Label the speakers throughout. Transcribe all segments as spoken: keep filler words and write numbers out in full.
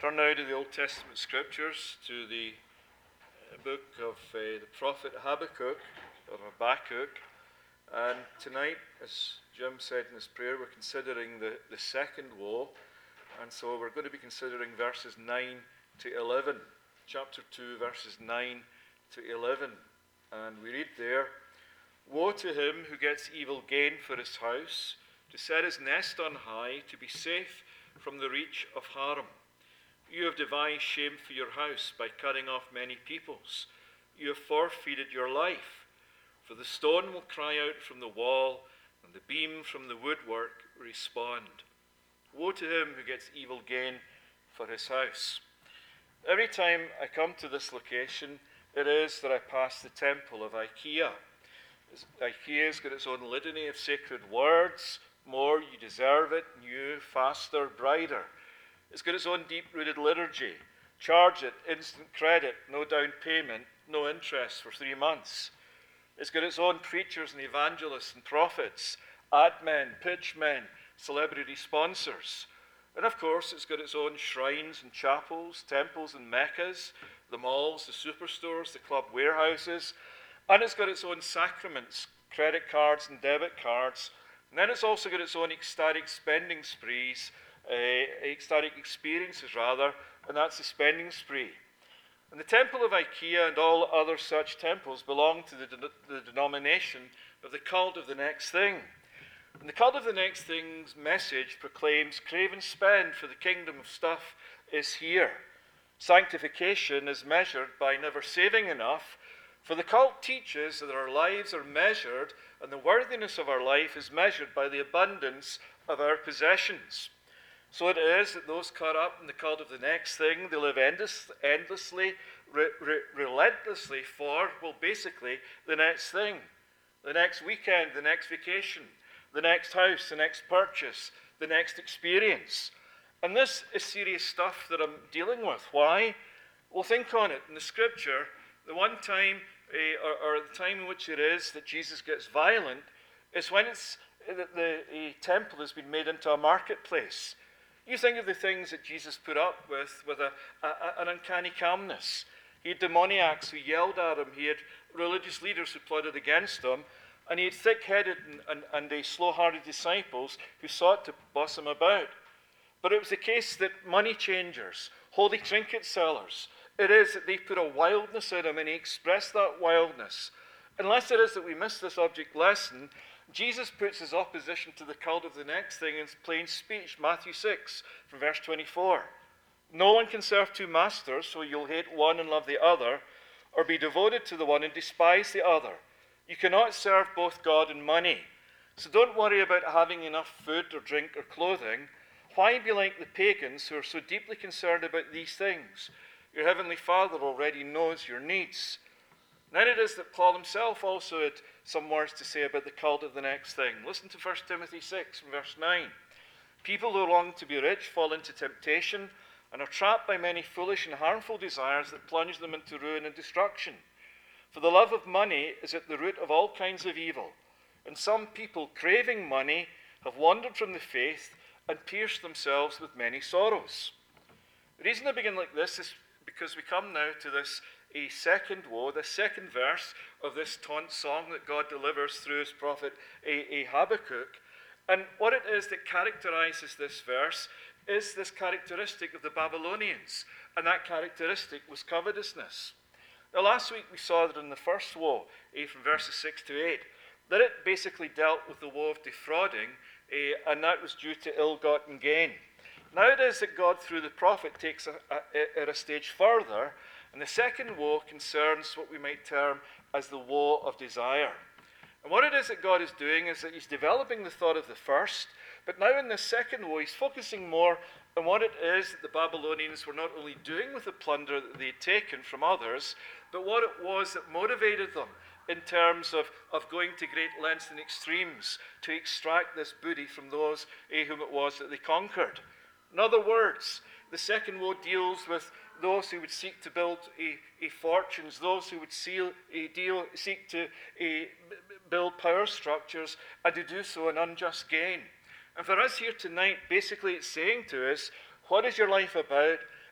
Speaker 1: Turn now to the Old Testament scriptures, to the uh, book of uh, the prophet Habakkuk, or Habakkuk. And tonight, as Jim said in his prayer, we're considering the, the second woe. And so we're going to be considering verses nine to eleven. Chapter two, verses nine to eleven. And we read there, "Woe to him who gets evil gain for his house, to set his nest on high, to be safe from the reach of harm. You have devised shame for your house by cutting off many peoples. You have forfeited your life. For the stone will cry out from the wall, and the beam from the woodwork respond. Woe to him who gets evil gain for his house." Every time I come to this location, it is that I pass the temple of IKEA. IKEA's got its own litany of sacred words: more, you deserve it, new, faster, brighter. It's got its own deep-rooted liturgy. Charge it, instant credit, no down payment, no interest for three months. It's got its own preachers and evangelists and prophets, ad men, pitch men, celebrity sponsors. And of course, it's got its own shrines and chapels, temples and meccas, the malls, the superstores, the club warehouses. And it's got its own sacraments, credit cards and debit cards. And then it's also got its own ecstatic spending sprees, uh, ecstatic experiences rather, and that's the spending spree. And the temple of IKEA and all other such temples belong to the, de- the denomination of the cult of the next thing. And the cult of the next thing's message proclaims crave and spend, for the kingdom of stuff is here. Sanctification is measured by never saving enough, for the cult teaches that our lives are measured and the worthiness of our life is measured by the abundance of our possessions. So it is that those caught up in the cult of the next thing, they live endless, endlessly, re- re- relentlessly for, well, basically, the next thing. The next weekend, the next vacation, the next house, the next purchase, the next experience. And this is serious stuff that I'm dealing with. Why? Well, think on it. In the scripture, the one time, uh, or, or the time in which it is that Jesus gets violent, is when it's that the, the temple has been made into a marketplace. You think of the things that Jesus put up with, with a, a, an uncanny calmness. He had demoniacs who yelled at him. He had religious leaders who plotted against him. And he had thick-headed and, and, and slow-hearted disciples who sought to boss him about. But it was the case that money changers, holy trinket sellers, it is that they put a wildness in him, and he expressed that wildness. Unless it is that we miss this object lesson, Jesus puts his opposition to the cult of the next thing in plain speech. Matthew six, from verse twenty-four. "No one can serve two masters, so you'll hate one and love the other, or be devoted to the one and despise the other. You cannot serve both God and money. So don't worry about having enough food or drink or clothing. Why be like the pagans who are so deeply concerned about these things? Your heavenly Father already knows your needs." Then it is that Paul himself also had some words to say about the cult of the next thing. Listen to First Timothy six, from verse nine. "People who long to be rich fall into temptation and are trapped by many foolish and harmful desires that plunge them into ruin and destruction. For the love of money is at the root of all kinds of evil, and some people, craving money, have wandered from the faith and pierced themselves with many sorrows." The reason I begin like this is because we come now to this a second woe, the second verse of this taunt song that God delivers through his prophet a, a Habakkuk. And what it is that characterizes this verse is this characteristic of the Babylonians, and that characteristic was covetousness. Now, last week we saw that in the first woe, eh, from verses six to eight, that it basically dealt with the woe of defrauding, eh, and that was due to ill-gotten gain. Now it is that God, through the prophet, takes a, a, a stage further, and the second woe concerns what we might term as the woe of desire. And what it is that God is doing is that he's developing the thought of the first, but now in the second woe, he's focusing more on what it is that the Babylonians were not only doing with the plunder that they had taken from others, but what it was that motivated them in terms of, of going to great lengths and extremes to extract this booty from those eh, whom it was that they conquered. In other words, the second woe deals with those who would seek to build a, a fortunes, those who would seal, a deal, seek to a, build power structures, and to do so in unjust gain. And for us here tonight, basically it's saying to us, what is your life about,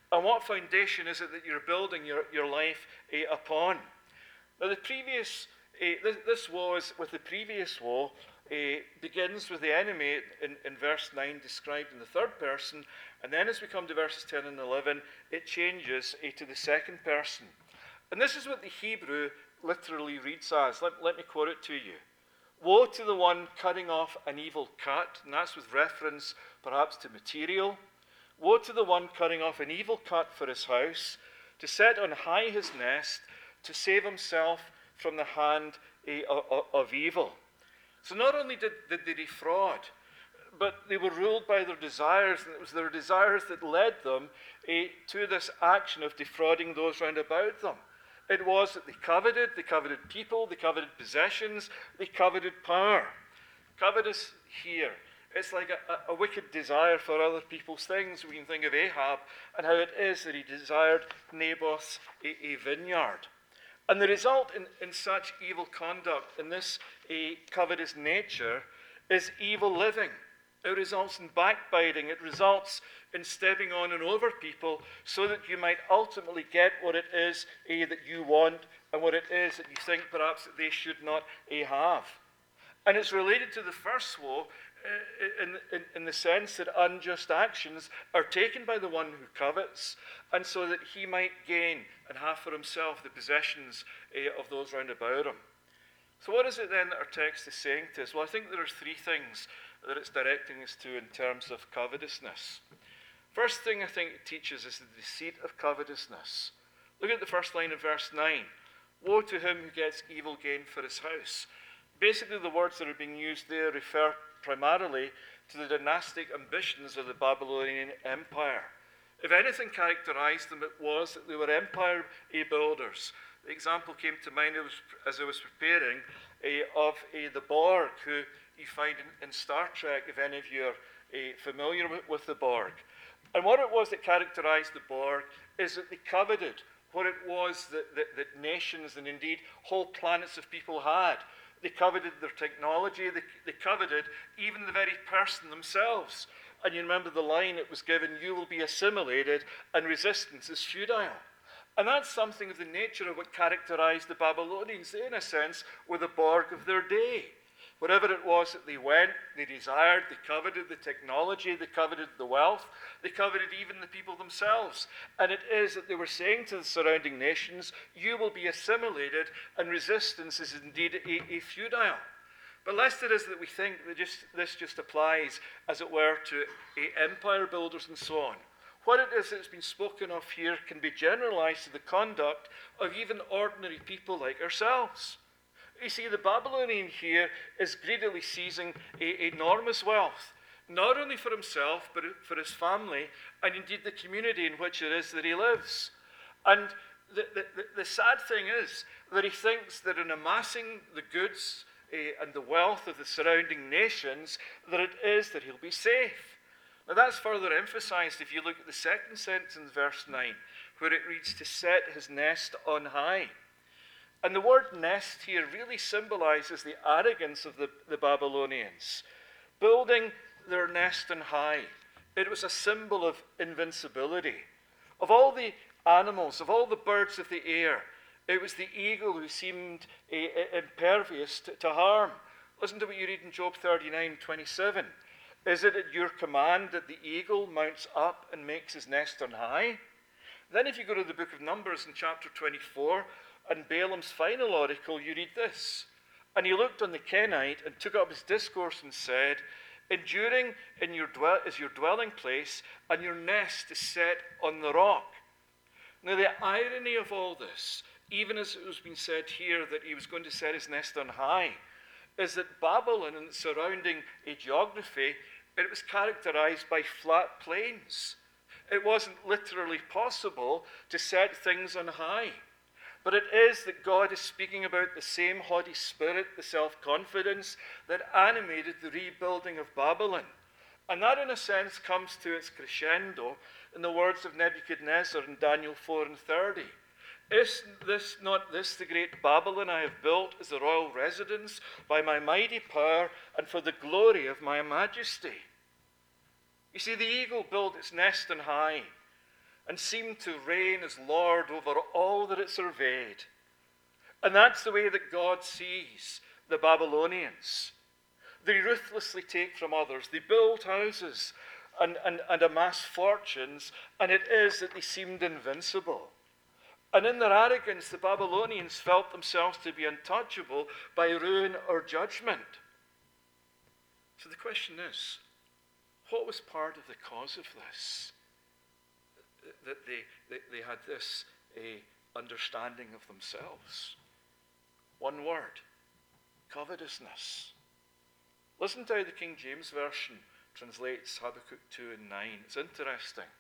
Speaker 1: And what foundation is it that you're building your, your life uh, upon? Now, the previous, uh, this, this woe is, with the previous woe, uh, begins with the enemy in, in verse nine described in the third person, and then as we come to verses ten and eleven, it changes uh, to the second person. And this is what the Hebrew literally reads as. Let, let me quote it to you. Woe to the one cutting off an evil cut, and that's with reference perhaps to material. Woe to the one cutting off an evil cut for his house, to set on high his nest, to save himself from the hand uh, of evil. So not only did, did they defraud, but they were ruled by their desires, and it was their desires that led them uh, to this action of defrauding those round about them. It was that they coveted, they coveted people, they coveted possessions, they coveted power. Covetous here, it's like a, a, a wicked desire for other people's things. We can think of Ahab and how it is that he desired Naboth's a, a vineyard. And the result in, in such evil conduct, in this a covetous nature, is evil living. It results in backbiting. It results in stepping on and over people so that you might ultimately get what it is eh, that you want and what it is that you think perhaps that they should not eh, have. And it's related to the first woe uh, in, in, in the sense that unjust actions are taken by the one who covets, and so that he might gain and have for himself the possessions uh, of those round about him. So what is it then that our text is saying to us? Well, I think there are three things that it's directing us to in terms of covetousness. First thing I think it teaches is the deceit of covetousness. Look at the first line of verse nine. Woe to him who gets evil gain for his house. Basically, the words that are being used there refer primarily to the dynastic ambitions of the Babylonian Empire. If anything characterized them, it was that they were empire builders. The example came to mind as I was preparing uh, of uh, the Borg, who you find in, in Star Trek, if any of you are uh, familiar with, with the Borg. And what it was that characterized the Borg is that they coveted what it was that, that, that nations and indeed whole planets of people had. They coveted their technology, they, they coveted even the very person themselves. And you remember the line it was given, you will be assimilated and resistance is futile. And that's something of the nature of what characterized the Babylonians. They, in a sense, were the Borg of their day. Wherever it was that they went, they desired, they coveted the technology, they coveted the wealth, they coveted even the people themselves. And it is that they were saying to the surrounding nations, you will be assimilated and resistance is indeed a, a futile. But lest it is that we think that just, this just applies, as it were, to a empire builders and so on. What it is that's been spoken of here can be generalized to the conduct of even ordinary people like ourselves. You see, the Babylonian here is greedily seizing a, enormous wealth, not only for himself, but for his family, and indeed the community in which it is that he lives. And the, the, the, the sad thing is that he thinks that in amassing the goods uh, and the wealth of the surrounding nations, that it is that he'll be safe. Now that's further emphasized if you look at the second sentence in verse nine, where it reads, to set his nest on high. And the word nest here really symbolizes the arrogance of the, the Babylonians, building their nest on high. It was a symbol of invincibility. Of all the animals, of all the birds of the air, it was the eagle who seemed uh, impervious to, to harm. Listen to what you read in Job thirty-nine twenty-seven. Is it at your command that the eagle mounts up and makes his nest on high? Then if you go to the book of Numbers in chapter twenty-four, and Balaam's final article, you read this. And he looked on the Kenite and took up his discourse and said, enduring in your dwell- is your dwelling place, and your nest is set on the rock. Now the irony of all this, even as it was being said here that he was going to set his nest on high, is that Babylon and its surrounding geography, it was characterized by flat plains. It wasn't literally possible to set things on high. But it is that God is speaking about the same haughty spirit, the self-confidence that animated the rebuilding of Babylon. And that, in a sense, comes to its crescendo in the words of Nebuchadnezzar in Daniel four and thirty. Is this not this the great Babylon I have built as a royal residence by my mighty power and for the glory of my majesty? You see, the eagle built its nest on high. and seemed to reign as Lord over all that it surveyed. And that's the way that God sees the Babylonians. They ruthlessly take from others. They build houses and, and, and amass fortunes, and it is that they seemed invincible. And in their arrogance, the Babylonians felt themselves to be untouchable by ruin or judgment. So the question is, what was part of the cause of this? That they, they, they had this a understanding of themselves. One word, covetousness. Listen to how the King James Version translates Habakkuk two and nine. It's interesting.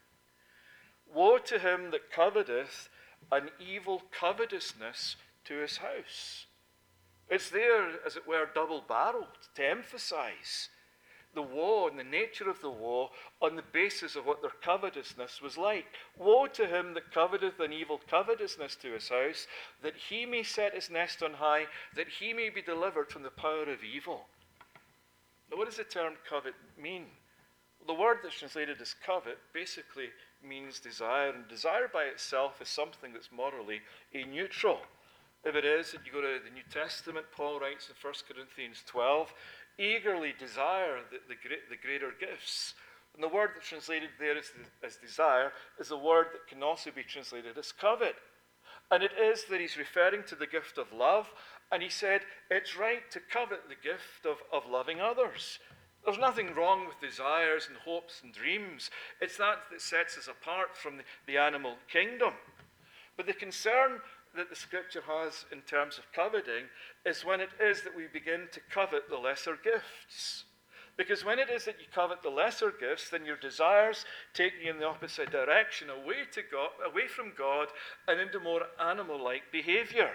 Speaker 1: Woe to him that coveteth an evil covetousness to his house. It's there, as it were, double-barreled to emphasize the woe and the nature of the woe on the basis of what their covetousness was like. Woe to him that coveteth an evil covetousness to his house, that he may set his nest on high, that he may be delivered from the power of evil. Now, what does the term covet mean? Well, the word that's translated as covet basically means desire, and desire by itself is something that's morally a neutral. If it is, and you go to the New Testament, Paul writes in First Corinthians twelve, eagerly desire the, the, great, the greater gifts. And the word that's translated there as, as desire is a word that can also be translated as covet. And it is that he's referring to the gift of love, and he said it's right to covet the gift of, of loving others. There's nothing wrong with desires and hopes and dreams. It's that that sets us apart from the, the animal kingdom. But the concern that the scripture has in terms of coveting is when it is that we begin to covet the lesser gifts. Because when it is that you covet the lesser gifts, then your desires take you in the opposite direction, away to God, away from God, and into more animal-like behavior.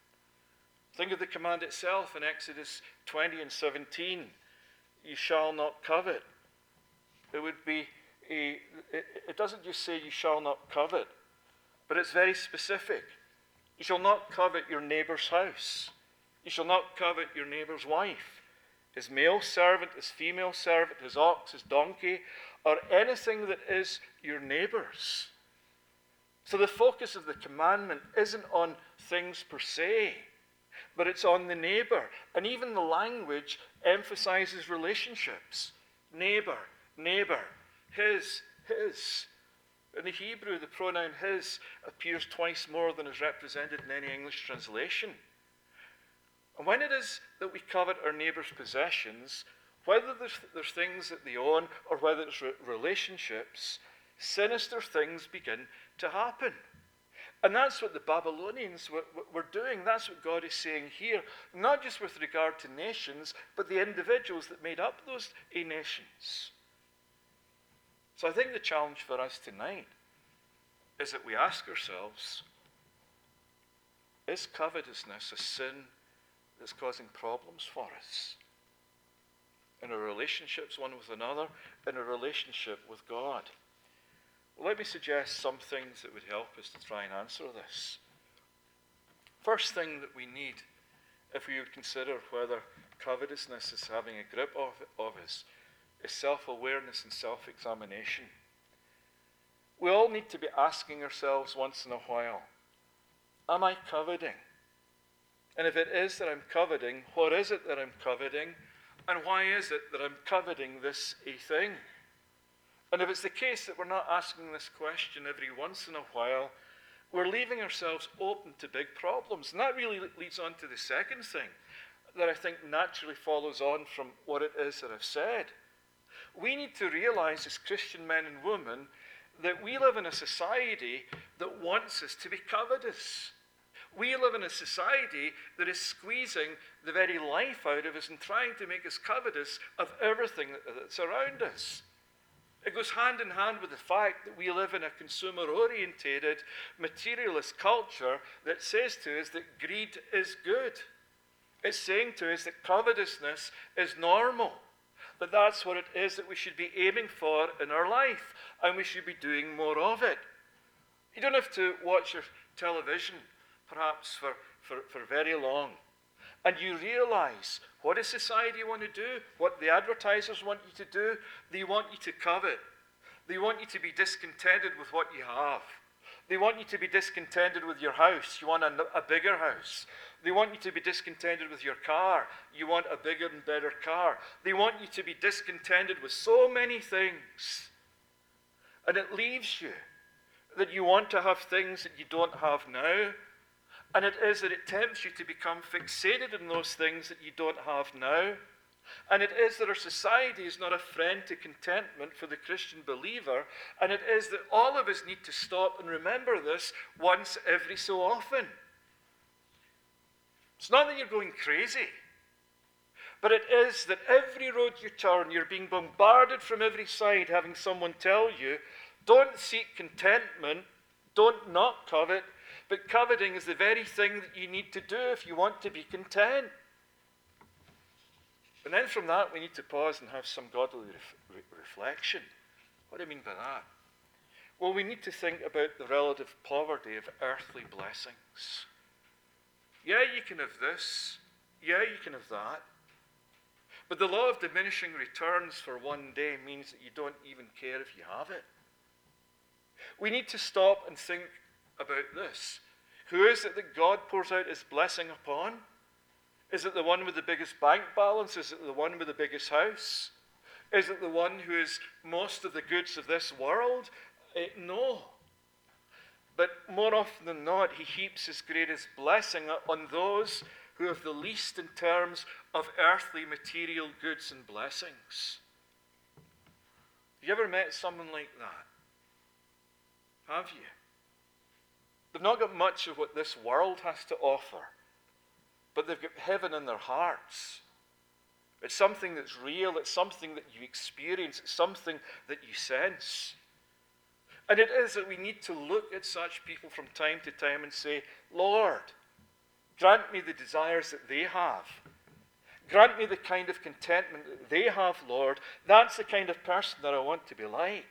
Speaker 1: Think of the command itself in Exodus twenty and seventeen. You shall not covet. It would be a, it, it doesn't just say you shall not covet, but it's very specific. You shall not covet your neighbor's house. You shall not covet your neighbor's wife, his male servant, his female servant, his ox, his donkey, or anything that is your neighbor's. So the focus of the commandment isn't on things per se, but it's on the neighbor. And even the language emphasizes relationships. Neighbor, neighbor, his, his. In the Hebrew, the pronoun his appears twice more than is represented in any English translation. And when it is that we covet our neighbor's possessions, whether there's, there's things that they own or whether it's re- relationships, sinister things begin to happen. And that's what the Babylonians were, were doing. That's what God is saying here, not just with regard to nations, but the individuals that made up those nations. So I think the challenge for us tonight is that we ask ourselves, is covetousness a sin that's causing problems for us? In our relationships one with another, in our relationship with God. Well, let me suggest some things that would help us to try and answer this. First thing that we need, if we would consider whether covetousness is having a grip of, of us, is self-awareness and self-examination. We all need to be asking ourselves once in a while, am I coveting? And if it is that I'm coveting, what is it that I'm coveting? And why is it that I'm coveting this a thing? And if it's the case that we're not asking this question every once in a while, we're leaving ourselves open to big problems. And that really leads on to the second thing that I think naturally follows on from what it is that I've said. We need to realize as Christian men and women that we live in a society that wants us to be covetous. We live in a society that is squeezing the very life out of us and trying to make us covetous of everything that's around us. It goes hand in hand with the fact that we live in a consumer-orientated, materialist culture that says to us that greed is good. It's saying to us that covetousness is normal, that that's what it is that we should be aiming for in our life, and we should be doing more of it. You don't have to watch your television, perhaps for, for, for very long, and you realize what does society want to do, what the advertisers want you to do. They want you to covet. They want you to be discontented with what you have. They want you to be discontented with your house. You want a, a bigger house. They want you to be discontented with your car. You want a bigger and better car. They want you to be discontented with so many things. And it leaves you that you want to have things that you don't have now. And it is that it tempts you to become fixated in those things that you don't have now. And it is that our society is not a friend to contentment for the Christian believer. And it is that all of us need to stop and remember this once every so often. It's not that you're going crazy, but it is that every road you turn, you're being bombarded from every side, having someone tell you, don't seek contentment, don't not covet, but coveting is the very thing that you need to do if you want to be content. And then from that, we need to pause and have some godly ref- re- reflection. What do I mean by that? Well, we need to think about the relative poverty of earthly blessings. Yeah, you can have this. Yeah, you can have that. But the law of diminishing returns for one day means that you don't even care if you have it. We need to stop and think about this. Who is it that God pours out his blessing upon? Is it the one with the biggest bank balance? Is it the one with the biggest house? Is it the one who has most of the goods of this world? Uh, no. But more often than not, he heaps his greatest blessing on those who have the least in terms of earthly material goods and blessings. Have you ever met someone like that? Have you? They've not got much of what this world has to offer, but they've got heaven in their hearts. It's something that's real. It's something that you experience. It's something that you sense. And it is that we need to look at such people from time to time and say, Lord, grant me the desires that they have. Grant me the kind of contentment that they have, Lord. That's the kind of person that I want to be like.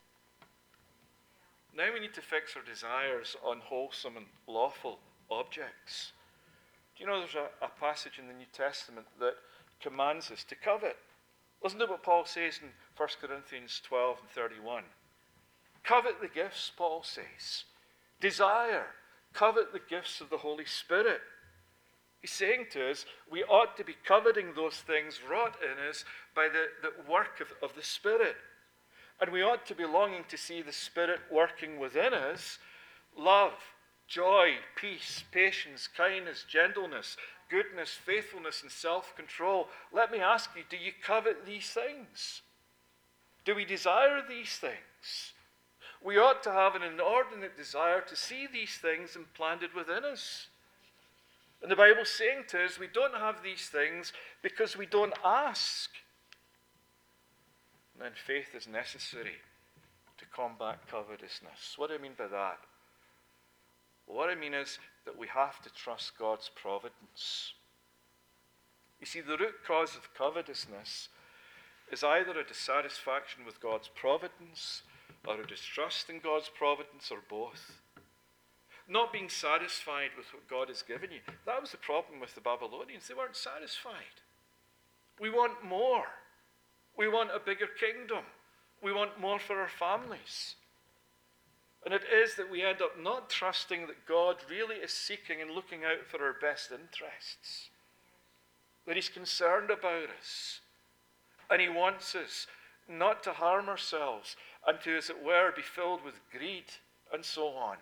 Speaker 1: Now we need to fix our desires on wholesome and lawful objects. Do you know there's a, a passage in the New Testament that commands us to covet? Listen to what Paul says in First Corinthians twelve and thirty-one. Covet the gifts, Paul says. Desire, covet the gifts of the Holy Spirit. He's saying to us, we ought to be coveting those things wrought in us by the, the work of, of the Spirit. And we ought to be longing to see the Spirit working within us. Love, joy, peace, patience, kindness, gentleness, goodness, faithfulness, and self-control. Let me ask you, do you covet these things? Do we desire these things? We ought to have an inordinate desire to see these things implanted within us. And the Bible's saying to us, we don't have these things because we don't ask. And then faith is necessary to combat covetousness. What do I mean by that? Well, what I mean is that we have to trust God's providence. You see, the root cause of covetousness is either a dissatisfaction with God's providence or a distrust in God's providence, or both. Not being satisfied with what God has given you. That was the problem with the Babylonians. They weren't satisfied. We want more. We want a bigger kingdom. We want more for our families. And it is that we end up not trusting that God really is seeking and looking out for our best interests. That he's concerned about us. And he wants us not to harm ourselves and to, as it were, be filled with greed and so on.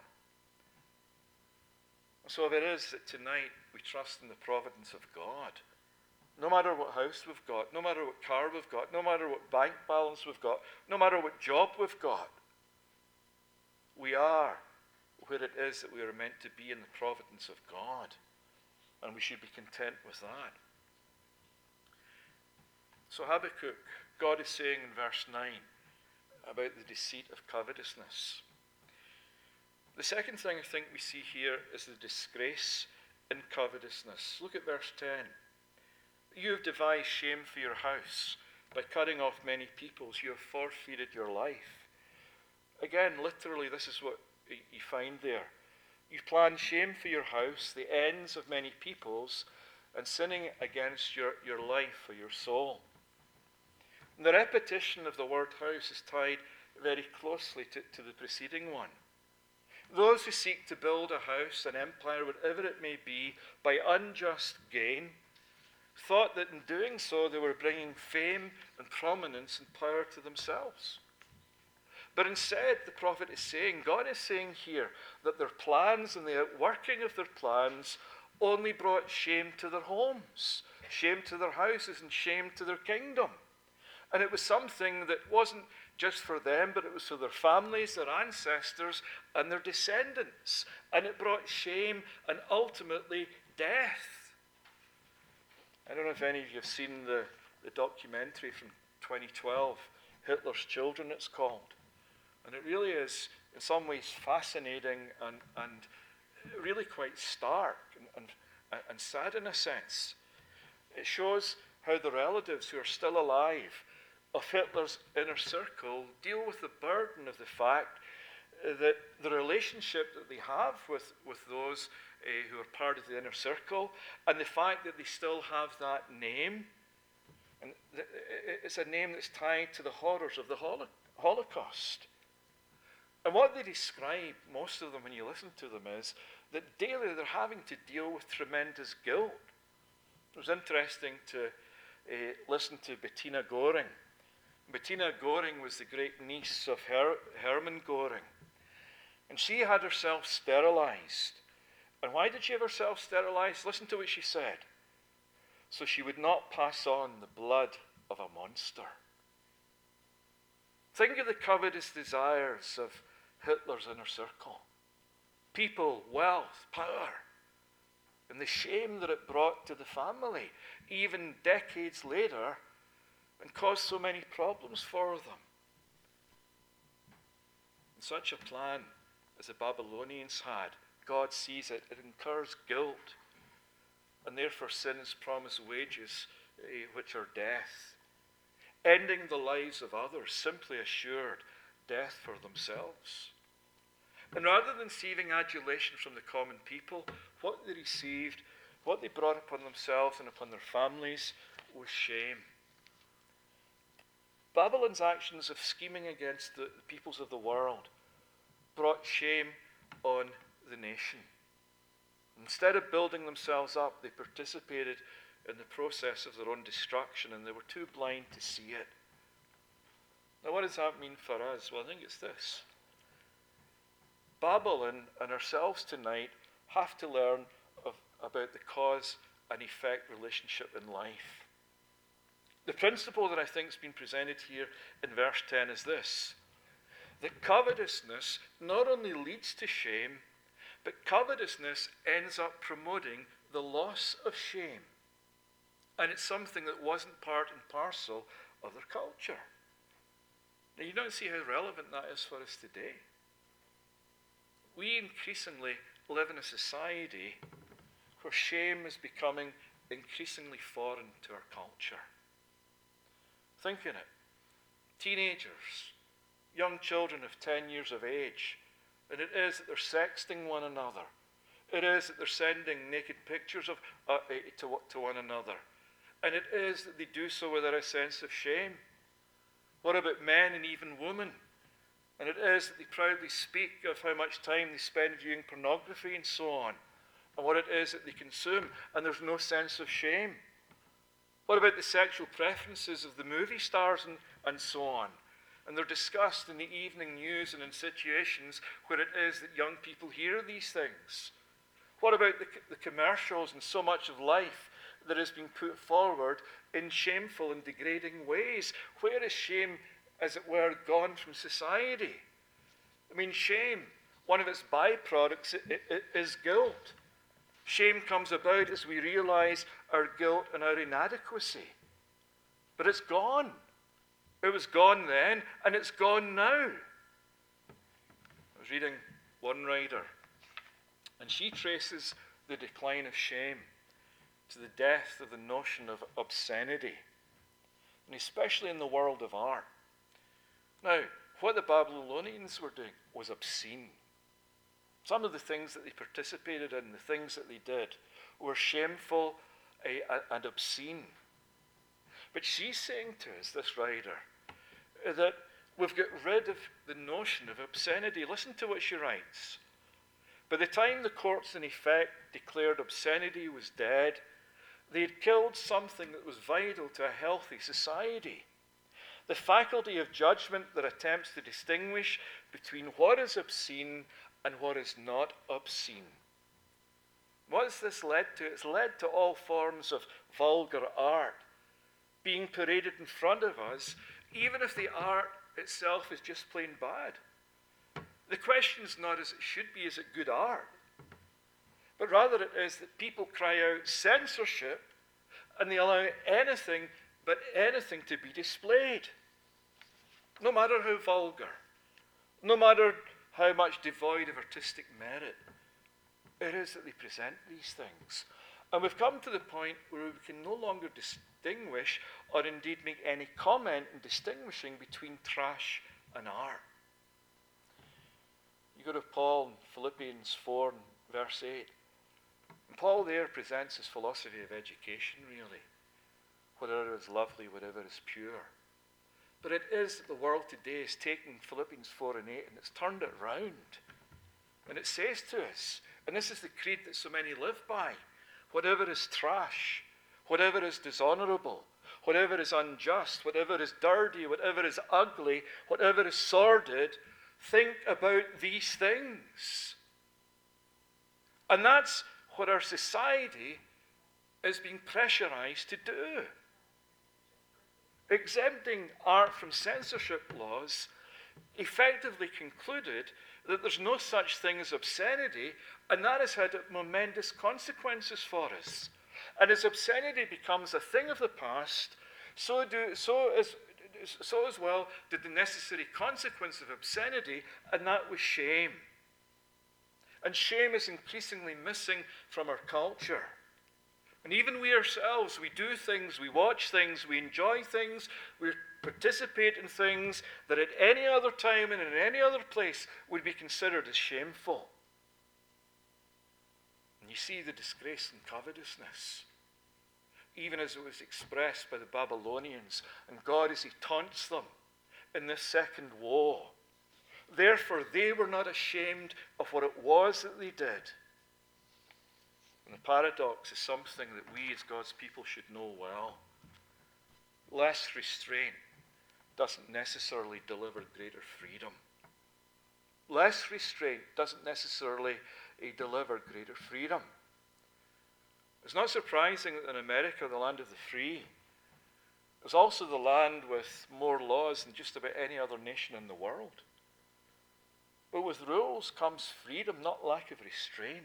Speaker 1: So if it is that tonight we trust in the providence of God, no matter what house we've got, no matter what car we've got, no matter what bank balance we've got, no matter what job we've got, we are where it is that we are meant to be in the providence of God. And we should be content with that. So Habakkuk, God is saying in verse nine about the deceit of covetousness. The second thing I think we see here is the disgrace in covetousness. Look at verse ten. You have devised shame for your house. By cutting off many peoples, you have forfeited your life. Again, literally, this is what you find there. You plan shame for your house, the ends of many peoples, and sinning against your, your life or your soul. And the repetition of the word house is tied very closely to, to the preceding one. Those who seek to build a house, an empire, whatever it may be, by unjust gain, thought that in doing so they were bringing fame and prominence and power to themselves. But instead, the prophet is saying, God is saying here, that their plans and the outworking of their plans only brought shame to their homes, shame to their houses, and shame to their kingdom. And it was something that wasn't just for them, but it was for their families, their ancestors, and their descendants. And it brought shame and ultimately death. I don't know if any of you have seen the, the documentary from twenty twelve, Hitler's Children, it's called. And it really is, in some ways, fascinating and, and really quite stark and, and, and sad in a sense. It shows how the relatives who are still alive of Hitler's inner circle deal with the burden of the fact that the relationship that they have with, with those uh, who are part of the inner circle, and the fact that they still have that name, and th- it's a name that's tied to the horrors of the holo- Holocaust. And what they describe, most of them when you listen to them, is that daily they're having to deal with tremendous guilt. It was interesting to uh, listen to Bettina Goring. Bettina Goring was the great niece of Her- Hermann Goring. And she had herself sterilized. And why did she have herself sterilized? Listen to what she said. So she would not pass on the blood of a monster. Think of the covetous desires of Hitler's inner circle. People, wealth, power, and the shame that it brought to the family, even decades later, and caused so many problems for them. And such a plan as the Babylonians had, God sees it, it incurs guilt, and therefore sin's promised wages, eh, which are death. Ending the lives of others simply assured death for themselves. And rather than receiving adulation from the common people, what they received, what they brought upon themselves and upon their families was shame. Babylon's actions of scheming against the peoples of the world brought shame on the nation. Instead of building themselves up, they participated in the process of their own destruction, and they were too blind to see it. Now, what does that mean for us? Well, I think it's this. Babylon and ourselves tonight have to learn of, about the cause and effect relationship in life. The principle that I think has been presented here in verse ten is this: that covetousness not only leads to shame, but covetousness ends up promoting the loss of shame. And it's something that wasn't part and parcel of their culture. Now, you don't see how relevant that is for us today. We increasingly live in a society where shame is becoming increasingly foreign to our culture. Think in it. Teenagers, young children of ten years of age, and it is that they're sexting one another. It is that they're sending naked pictures of uh, to, to one another. And it is that they do so without a sense of shame. What about men and even women? And it is that they proudly speak of how much time they spend viewing pornography and so on, and what it is that they consume, and there's no sense of shame. What about the sexual preferences of the movie stars and, and so on? And they're discussed in the evening news and in situations where it is that young people hear these things. What about the, the commercials and so much of life that has been put forward in shameful and degrading ways? Where is shame, as it were, gone from society? I mean, shame, one of its byproducts is guilt. Shame comes about as we realize our guilt and our inadequacy. But it's gone. It was gone then, and it's gone now. I was reading one writer, and she traces the decline of shame to the death of the notion of obscenity, and especially in the world of art. Now, what the Babylonians were doing was obscene. Some of the things that they participated in, the things that they did, were shameful uh, and obscene. But she's saying to us, this writer, that We've got rid of the notion of obscenity. Listen to what she writes. By the time the courts in effect declared obscenity was dead, they had killed something that was vital to a healthy society. The faculty of judgment that attempts to distinguish between what is obscene and what is not obscene. What has this led to? It's led to all forms of vulgar art being paraded in front of us, even if the art itself is just plain bad. The question is not as it should be, is it good art? But rather it is that people cry out censorship and they allow anything but anything to be displayed. No matter how vulgar, no matter how much devoid of artistic merit, it is that they present these things. And we've come to the point where we can no longer distinguish or indeed make any comment in distinguishing between trash and art. You go to Paul in Philippians four and verse eight. And Paul there presents his philosophy of education, really. Whatever is lovely, whatever is pure. But it is that the world today is taking Philippians four and eight and it's turned it round. And it says to us, and this is the creed that so many live by, whatever is trash, whatever is dishonorable, whatever is unjust, whatever is dirty, whatever is ugly, whatever is sordid, think about these things. And that's what our society is being pressurized to do. Exempting art from censorship laws effectively concluded that there's no such thing as obscenity, and that has had momentous consequences for us. And as obscenity becomes a thing of the past, so do so as so as well did the necessary consequence of obscenity, and that was shame. And shame is increasingly missing from our culture. And even we ourselves, we do things, we watch things, we enjoy things, we participate in things that at any other time and in any other place would be considered as shameful. And you see the disgrace and covetousness, even as it was expressed by the Babylonians, and God as he taunts them in this second woe. Therefore, they were not ashamed of what it was that they did. And the paradox is something that we as God's people should know well. Less restraint doesn't necessarily deliver greater freedom. Less restraint doesn't necessarily uh, deliver greater freedom. It's not surprising that in America, the land of the free, is also the land with more laws than just about any other nation in the world. But with rules comes freedom, not lack of restraint.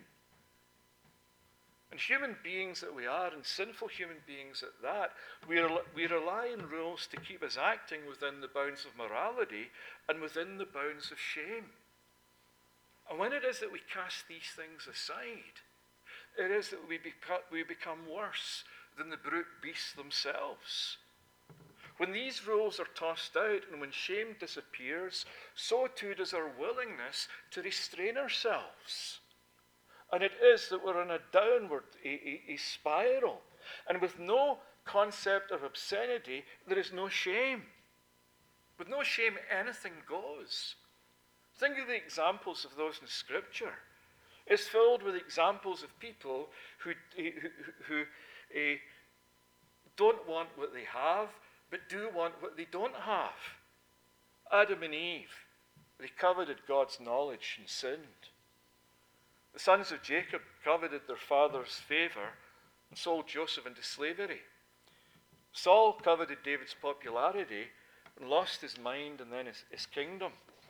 Speaker 1: And human beings that we are, and sinful human beings at that, we, re- we rely on rules to keep us acting within the bounds of morality and within the bounds of shame. And when it is that we cast these things aside, it is that we, beca- we become worse than the brute beasts themselves. When these rules are tossed out and when shame disappears, so too does our willingness to restrain ourselves. And it is that we're in a downward, a, a, a spiral. And with no concept of obscenity, there is no shame. With no shame, anything goes. Think of the examples of those in Scripture. It's filled with examples of people who, who, who, who uh, don't want what they have, but do want what they don't have. Adam and Eve, they coveted God's knowledge and sinned. The sons of Jacob coveted their father's favor and sold Joseph into slavery. Saul coveted David's popularity and lost his mind and then his, his kingdom.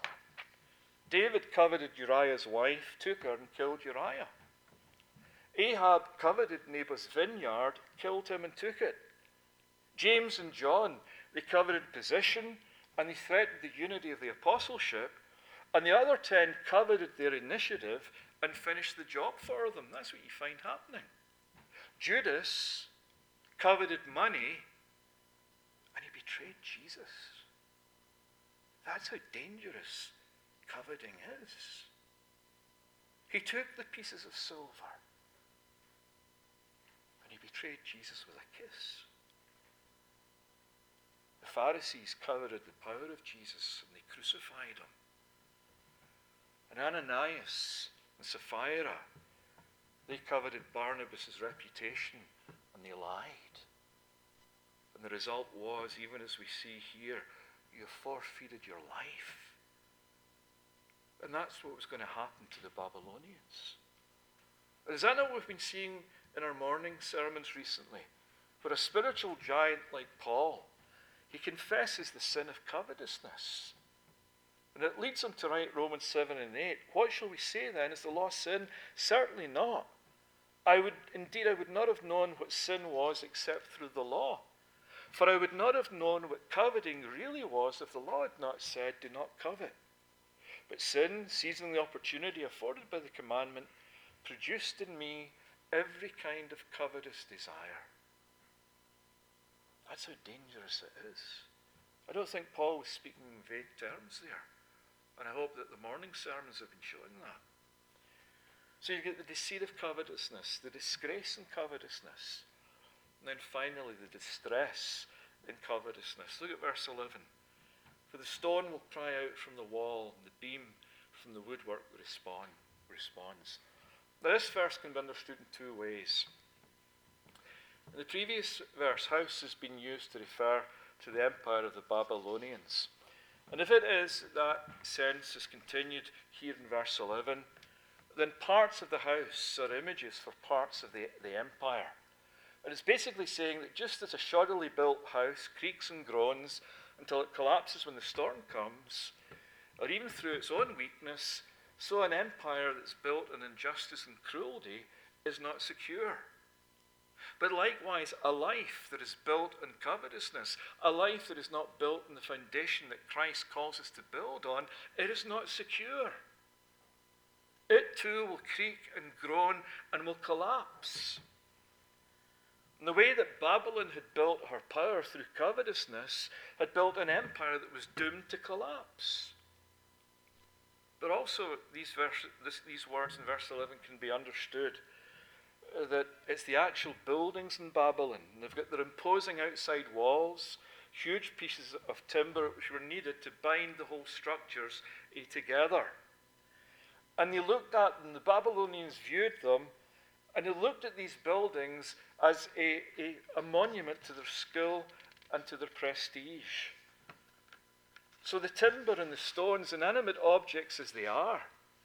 Speaker 1: David coveted Uriah's wife, took her and killed Uriah. Ahab coveted Naboth's vineyard, killed him and took it. James and John, they coveted position and they threatened the unity of the apostleship, and the other ten coveted their initiative and finished the job for them. That's what you find happening. Judas coveted money and he betrayed Jesus. That's how dangerous coveting is. He took the pieces of silver and he betrayed Jesus with a kiss. The Pharisees coveted the power of Jesus and they crucified him. And Ananias and Sapphira, they coveted Barnabas' reputation, and they lied. And the result was, even as we see here, you forfeited your life. And that's what was going to happen to the Babylonians. And is that not what we've been seeing in our morning sermons recently? For a spiritual giant like Paul, he confesses the sin of covetousness. And it leads him to write Romans seven and eight. What shall we say then? Is the law sin? Certainly not. I would, indeed, I would not have known what sin was except through the law. For I would not have known what coveting really was if the law had not said, do not covet. But sin, seizing the opportunity afforded by the commandment, produced in me every kind of covetous desire. That's how dangerous it is. I don't think Paul was speaking in vague terms there. And I hope that the morning sermons have been showing that. So you get the deceit of covetousness, the disgrace in covetousness, and then finally the distress in covetousness. Look at verse eleven. For the stone will cry out from the wall, and the beam from the woodwork respond, responds. Now this verse can be understood in two ways. In the previous verse, house has been used to refer to the empire of the Babylonians. And if it is, that sense is continued here in verse eleven, then parts of the house are images for parts of the, the empire. And it's basically saying that just as a shoddily built house creaks and groans until it collapses when the storm comes, or even through its own weakness, so an empire that's built on injustice and cruelty is not secure. But likewise, a life that is built on covetousness, a life that is not built on the foundation that Christ calls us to build on, it is not secure. It too will creak and groan and will collapse. And the way that Babylon had built her power through covetousness had built an empire that was doomed to collapse. But also, these, verse, this, these words in verse eleven can be understood that it's the actual buildings in Babylon. They've got their imposing outside walls, huge pieces of timber which were needed to bind the whole structures together. And they looked at them, the Babylonians viewed them, and they looked at these buildings as a, a, a monument to their skill and to their prestige. So the timber and the stones, inanimate objects as they are,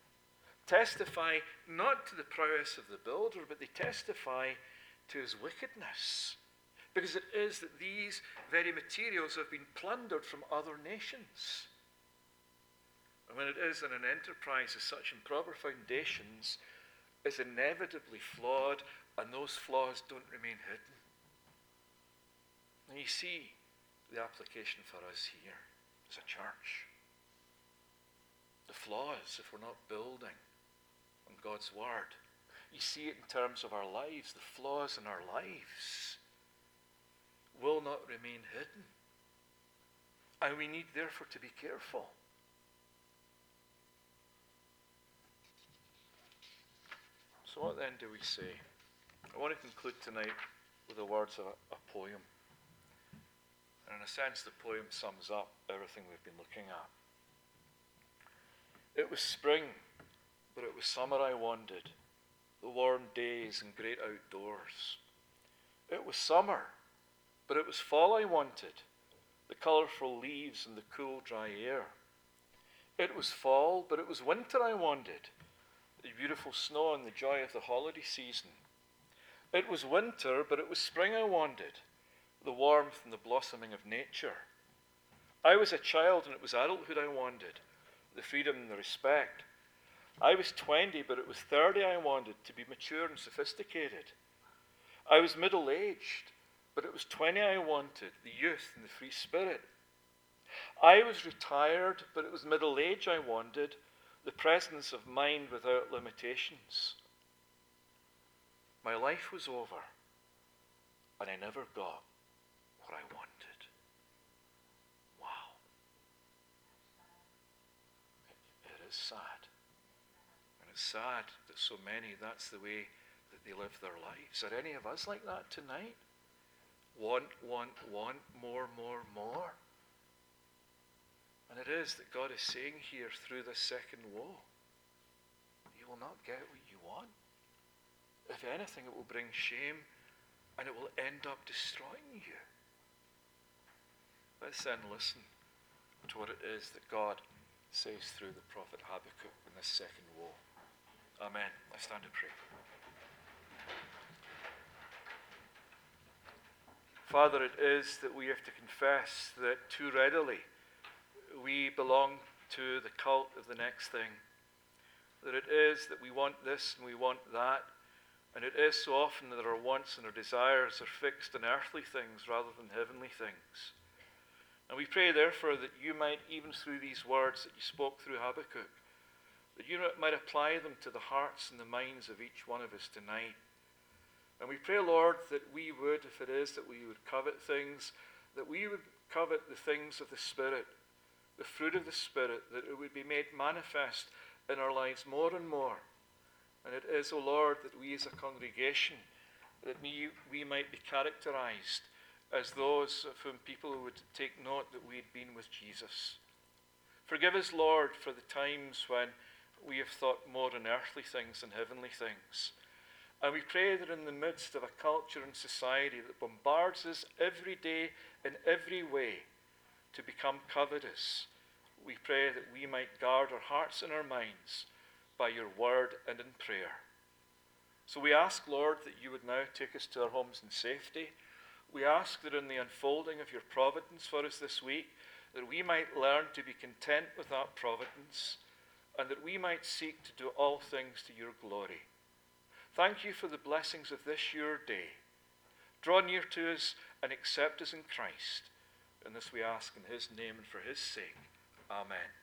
Speaker 1: testify not to the prowess of the builder, but they testify to his wickedness. Because it is that these very materials have been plundered from other nations. And when it is that an enterprise has such improper foundations, is inevitably flawed, and those flaws don't remain hidden. And you see the application for us here as a church. The flaws, if we're not building on God's word. You see it in terms of our lives. The flaws in our lives will not remain hidden. And we need therefore to be careful. So what then do we say? I want to conclude tonight with the words of a, a poem. And in a sense, the poem sums up everything we've been looking at. It was spring, but it was summer I wanted, the warm days and great outdoors. It was summer, but it was fall I wanted, the colourful leaves and the cool dry air. It was fall, but it was winter I wanted, the beautiful snow and the joy of the holiday season. It was winter, but it was spring I wanted, the warmth and the blossoming of nature. I was a child and it was adulthood I wanted, the freedom and the respect. I was twenty, but it was thirty I wanted, to be mature and sophisticated. I was middle-aged, but it was twenty I wanted, the youth and the free spirit. I was retired, but it was middle age I wanted, the presence of mind without limitations. My life was over, and I never got what I wanted. Wow. It, it is sad. And it's sad that so many, that's the way that they live their lives. Are any of us like that tonight? Want, want, want, more, more, more. And it is that God is saying here through this second woe, you will not get what you want. If anything, it will bring shame and it will end up destroying you. Let's then listen to what it is that God says through the prophet Habakkuk in this second woe. Amen. I stand to pray. Father, it is that we have to confess that too readily we belong to the cult of the next thing. That it is that we want this and we want that. And it is so often that our wants and our desires are fixed on earthly things rather than heavenly things. And we pray, therefore, that you might, even through these words that you spoke through Habakkuk, that you might apply them to the hearts and the minds of each one of us tonight. And we pray, Lord, that we would, if it is that we would covet things, that we would covet the things of the Spirit, the fruit of the Spirit, that it would be made manifest in our lives more and more. And it is, O Lord, that we as a congregation, that we, we might be characterized as those of whom people would take note that we had been with Jesus. Forgive us, Lord, for the times when we have thought more on earthly things than heavenly things. And we pray that in the midst of a culture and society that bombards us every day in every way to become covetous, we pray that we might guard our hearts and our minds by your word and in prayer. So we ask, Lord, that you would now take us to our homes in safety. We ask that in the unfolding of your providence for us this week, that we might learn to be content with that providence, and that we might seek to do all things to your glory. Thank you for the blessings of this your day. Draw near to us and accept us in Christ. And this we ask in his name and for his sake. Amen.